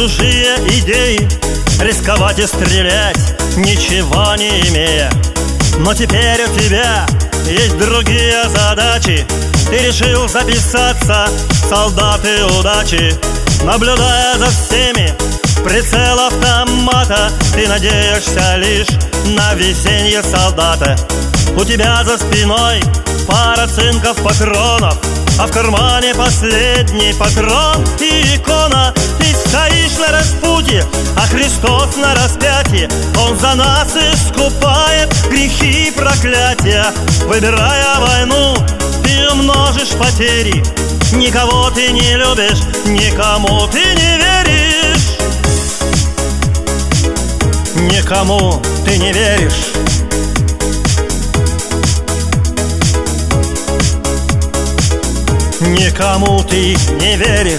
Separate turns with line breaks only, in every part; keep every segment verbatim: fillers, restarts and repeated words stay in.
чужие идеи, рисковать и стрелять, ничего не имея. Но теперь у тебя есть другие задачи. Ты решил записаться в солдаты удачи. Наблюдая за всеми, прицел автомата, ты надеешься лишь на везенье солдата. У тебя за спиной пара цинков патронов, а в кармане последний патрон и икона. Ты стоишь на распутье, а Христос на распятии. Он за нас искупает грехи и проклятия. Выбирая войну, ты умножишь потери. Никого ты не любишь, никому ты не веришь. Никому ты не веришь. Никому ты не веришь.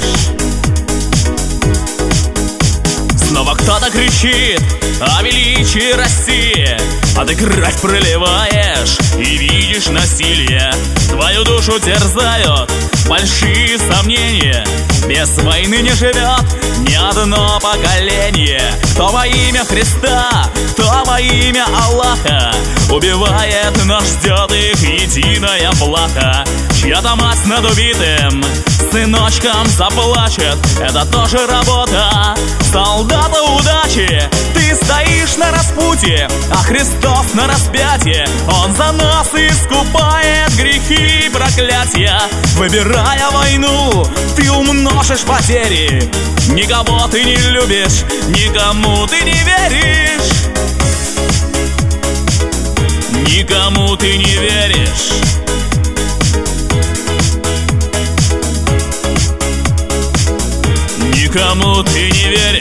Снова кто-то кричит о величии России, а ты кровь проливаешь и видишь насилие. Твою душу терзают большие сомнения. Без войны не живет ни одно поколение. Кто во имя Христа, кто во имя Аллаха убивает, но ждет их единая плата. Чья-то мать над убитым сыночком заплачет. Это тоже работа солдата удачи. Ты стоишь на распутье, а Христос на распятии. Он за нас искупает грехи и проклятия. Выбирая войну, ты умножишь потери. Никого ты не любишь, никому ты не веришь. Никому ты не веришь. Никому ты не веришь.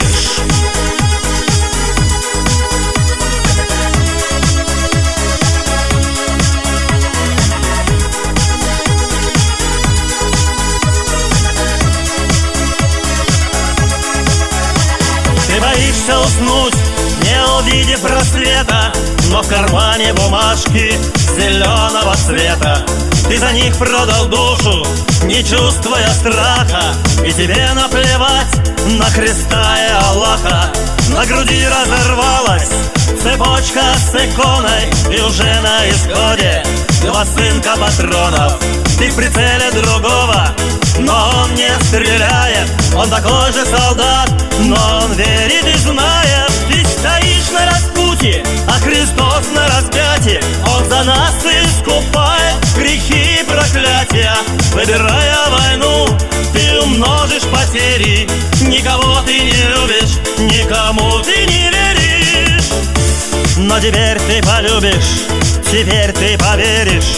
Ты боишься уснуть, не увидев рассвета, но в кармане бумажки зеленого цвета. Ты за них продал душу, не чувствуя страха, и тебе наплевать на Христа и Аллаха. На груди разорвалась цепочка с иконой, и уже на исходе два цинка патронов. Ты в прицеле другого, но он не стреляет. Он такой же солдат, но он верит и знает. Ты стоишь на распутье, а Христос на распятии. Он за нас искупает грехи и проклятия. Выбирая войну, ты умножишь потери. Никого ты не любишь, никому ты не веришь. Но теперь ты полюбишь, теперь ты поверишь.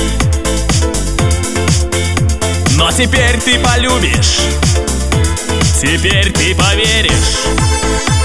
Но теперь ты полюбишь, теперь ты поверишь.